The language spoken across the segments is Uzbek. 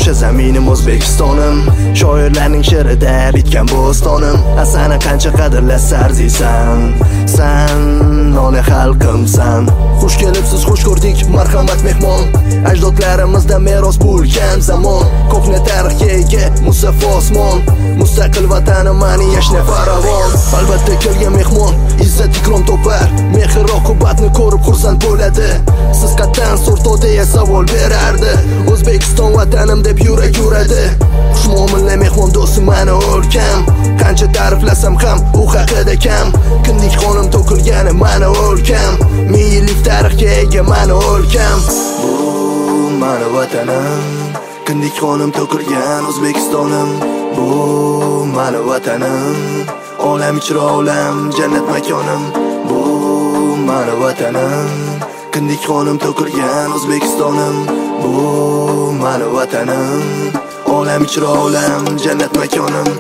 o'sha zaminim O'zbekistonim, shoirlarning she'rida bitgan bo'stonim. Asana qancha qadrlasa arziysan, san ona xalqimsan. Xush kelibsiz, xush ko'rdik, marhamat mehmon. Ajdodlarimizda meros bo'lgan zamon, ko'hna tarixga ega musaffo osmon. Mustaqil vatanim mani yashna faravon. Albatta kelgan mehmon izzat ikrom topar, mehr oqibatni ko'rib xursand bo'ladi. Siz qatdan surto deya savol berardi, O'zbekiston vatanim deb yurak yuradi. Xushmuomala mehmon do'stim mani o'lkam, qancha ta'riflasam ham u haqida kam. Kindik qonim to'kilgani mani o'lkam, 1000 yillik tarixga ega mani o'lkam. Bu mani vatanim, kindik qonim to'kilgan O'zbekistonim. Bu mani vatanim, olam ichra olam jannat makonim. Bu mani vatanim, kindik qonim to'kilgan O'zbekistonim. Bu mani vatanim, olam ichra olam jannat makonim.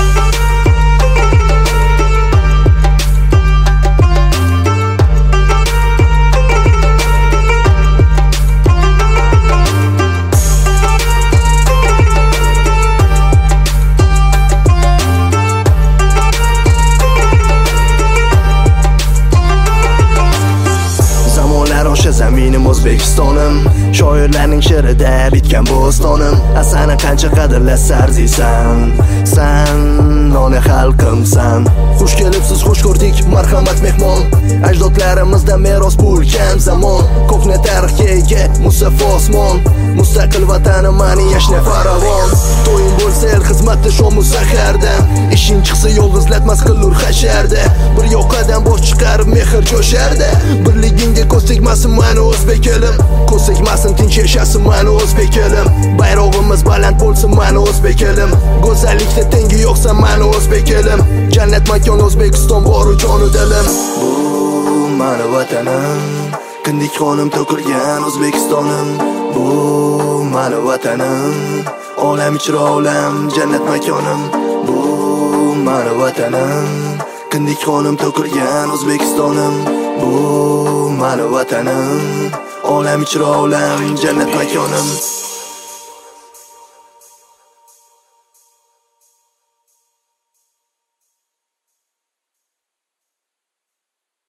O'sha zaminim O'zbekistonim, shoirlarning she'rida bitgan bo'stonim. Asana qancha qadrlasa arziysan, san ona xalqimsan. Xush kelibsiz, xush ko'rdik, marhamat mehmon. Ajdodlarimizda meros bo'lgan zamon, ko'hna tarixga ega musaffo osmon. Mustaqil vatanim mani yashna faravon. To'ying bo'lsa el xizmatda shomu sahardan, ishing chiqsa yolg'izlatmas qilur hasharda. Bir yoqadan bosh chiqarib mehr jo'sharda. Birligingga ko'z tegmasin mani o'zbek elim, ko'z tegmasin tinch yashasin mani o'zbek elim. Bayrog'imiz baland bo'lsin mani o'zbek elim, go'zallikda tengi yo'qsa mani o'zbek elim. Jannat makon O'zbekiston boru jonu dilim. Bu mani vatanim, kindik qonim to'kilgan O'zbekistonim. Bu mani vatanim, olam ichra olam jannat makonim. Bu mani vatanim, kindik qonim to'kilgan O'zbekistonim. Bu mani vatanim, olam ichra olam jannat makonim.